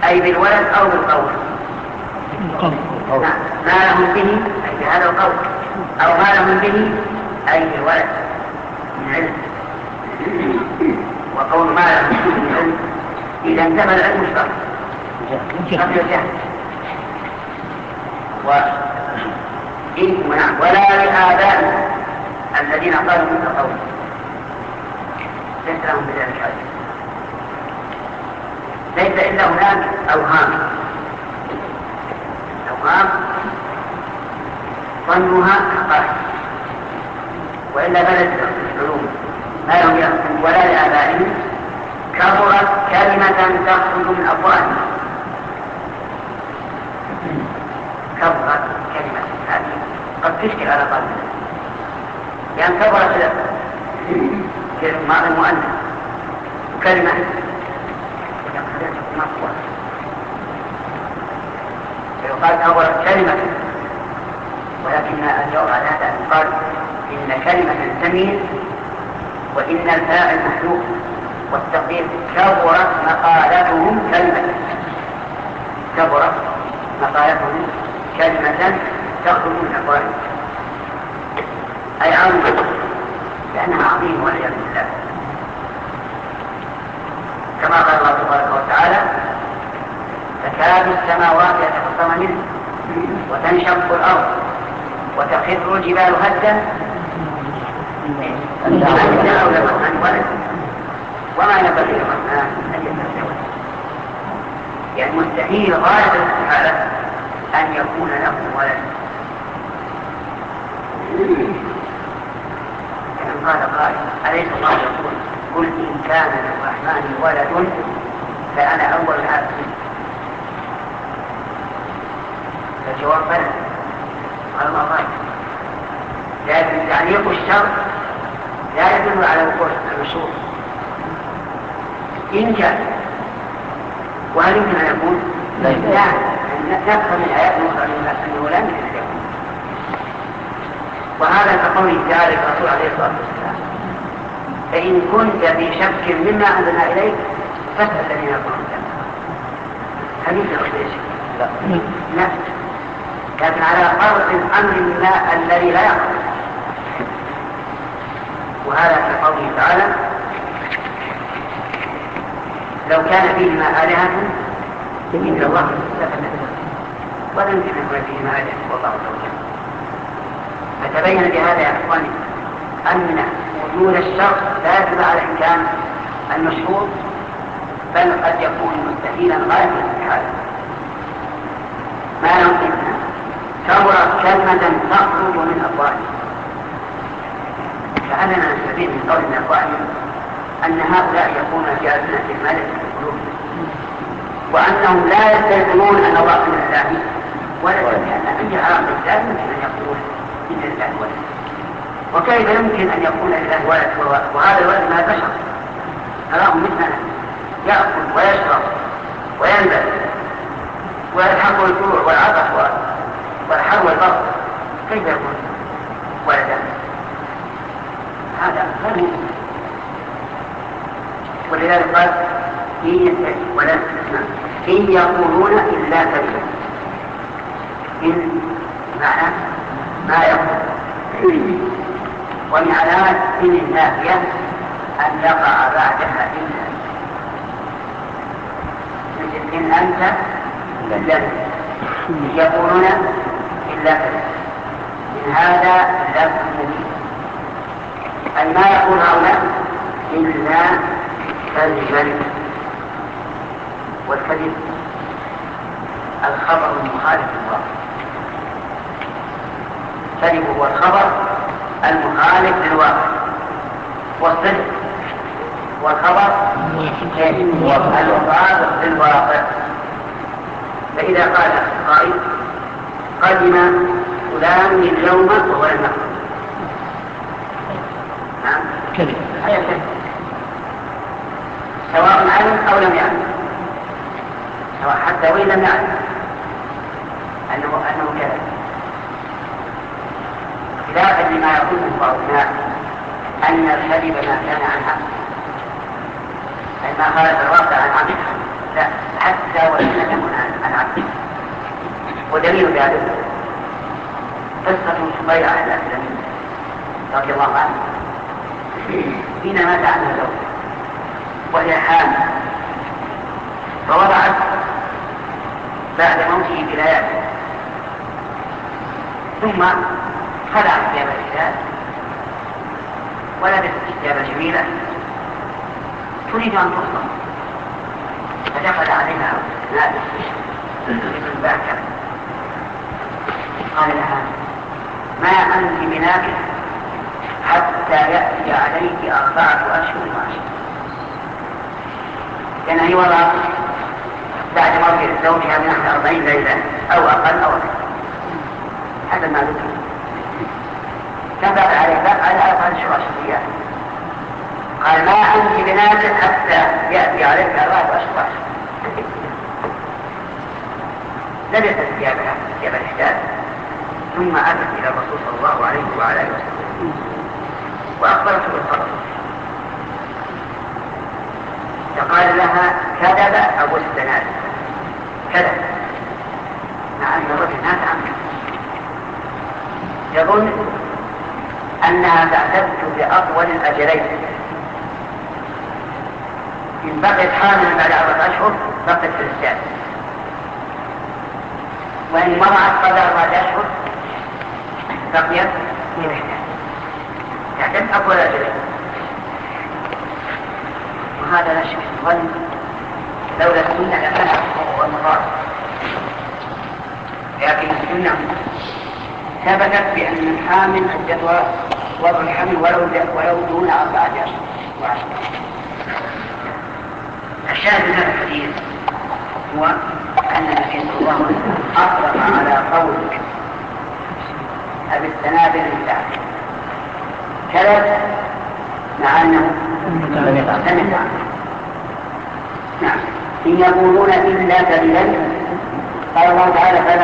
أي بالولد أو بالقول. ما لهم به أي بهذا القول، أو ما لهم به أي بالولد من علم. وقول ما لهم به من علم إذا انتبه العلم اشترك قبل الجهل. ولا لآبائهم الذين قالوا مثل قول ليس لهم بذلك حاجة. ليس إلا هناك أوهام ظنها حقائق، وإلا بلد العلوم ما لهم يأخذ. ولا لآبائهم كبرت كلمة تخرج من أفواههم. كبرت كلمة هذه قد تشكل على قلبنا، لأن كبرت ماضي مؤنث وكلمة فيقال كبرت كلمة، ولكن الجواب على هذا أن يقال إن كلمة تميز وإن الفاعل محذوف، والتقدير كبرت مقالتهم كلمة. كبرت مقالتهم كلمة تخرج من أفواههم أي عظيمة، لأنها عظيمة والعياذ بالله. كما قال الله تبارك وتعالى تكاد السماوات يتفطرن منه وتنشق الأرض وتخر الجبال هدا أن دعوا للرحمن ولدا وما ينبغي للرحمن أن يتخذ ولدا. يعني مستحيل غاية الاستحالة أن يكون له ولد. كان قال قائل أليس الله يقول قل إن كان للرحمن ولد فأنا أول العابدين؟ الجواب بلى، قال الله غاية، لكن تعليق الشر لا يدل على وقوع المشروع إن كان. وهل يمكن أن يكون؟ لا، نفهم من آيات أخرى أنه لا يمكن أن يكون. وهذا كقوله تعالى الرسول عليه الصلاة والسلام فإن كنت في شك مما أنزلنا إليك فاسأل الذين يقولون كذا. هل يمكن أن يشك؟ لا، لكن على فرض الأمر ما الذي لا يقع. وهذا كقوله تعالى لو كان فيهما آلهة إلا الله لفسدتا ولا يمكن أن يكون فيهما آلهة والله تعالى. فتبين بهذا يا إخواني أن وجود الشر لا يدل على إمكان المشهور، بل قد يكون مستحيلا غاية الاستحالة. ما يمكن كبرت كلمة تخرج من أفواههم. فأننا نستفيد من قول من أفواههم أن هؤلاء يكونون في ألسنة الملك في قلوبهم، وأنهم لا يستيقنون أن الله من الله ولا لأن أي عرب الإسلام يمكن أن يقولون إن الله ولد. وكيف يمكن أن يكون الله ولد وهذا الولد ما بشر نراهم مثلنا يأكل ويشرب وينبت ويلحقه الجوع والعطش والحر والبرد، كيف يكون ولدا؟ هذا غير ممكن. ولذلك قال إن يقولون إلا كذبا. إن معنى ما يقول، ومن علامات إن النافية أن يقع بعدها إلا، مثل إن أنت لن يقولون إلا كذبا. من هذا لفظ مبين أي ما يقول هؤلاء إلا كذبا. والكذب الخبر المخالف للواقع. الكذب هو الخبر المخالف للواقع، والصدق والخبر المطابق للواقع. فإذا قال قائل قدم فلان اليوم وهو لم يقل، كذب، هذا كذب سواء علم أو لم يعلم، سواء حتى وإن لم يعلم أنه كذب. خلافا لما يقوله بعض الناس أن الكذب ما كان عن عمد، أي ما خالف الواقع عن عمد، لا، حتى وإن لم يكن عن عبد. ودليل ذلك قصة سبيعة الأسلمية رضي الله عنه حين مات عنها زوجها وهي حامل، فوضعت بعد موته بليال، ثم خلعت ثياب الحجاب ولبست ثيابا جميلة تريد أن تصدم، فدخل عليها نادر ابن باكر قال لها: ما أنت بناكح حتى يأتي عليك 4 أشهر وعشر. لأن هي وضعت بعد موت زوجها من 40 ليلة أو أقل أو أكثر حسب ما ذكر، كم بقي على 4 أشهر وعشر. قال: ما أنت بناكح حتى يأتي عليك 4 أشهر وعشر. لبست ثياب الحجاب ثم أتت إلى الرسول صلى الله عليه وعلى آله وسلم وأخبرته بالخبر، فقال لها: كذب أبو السناد، كذب، مع أن الرجل مات عنه، يظن أنها تعتد بأطول الأجلين، إن بقيت حاملا بعد 4 أشهر بقيت في الرجال، وإن مرعت قبل 4 أشهر بقيت في الرجال، تعتد أطول الأجلين. وهذا لا شك ظن لولا السنة لكان هو المراد، لكن السنة ثبتت بأن الحامل عدتها وضع الحمل ولو دون 4 أشهر وعشر. الشاهد من هذا الحديث هو أن النبي صلى الله عليه وسلم أطلق على قول أبي السنابل الثالث كذب مع أنه لم يتعلم. نعم، إن يقولون إلا كذبا. قال الله تعالى: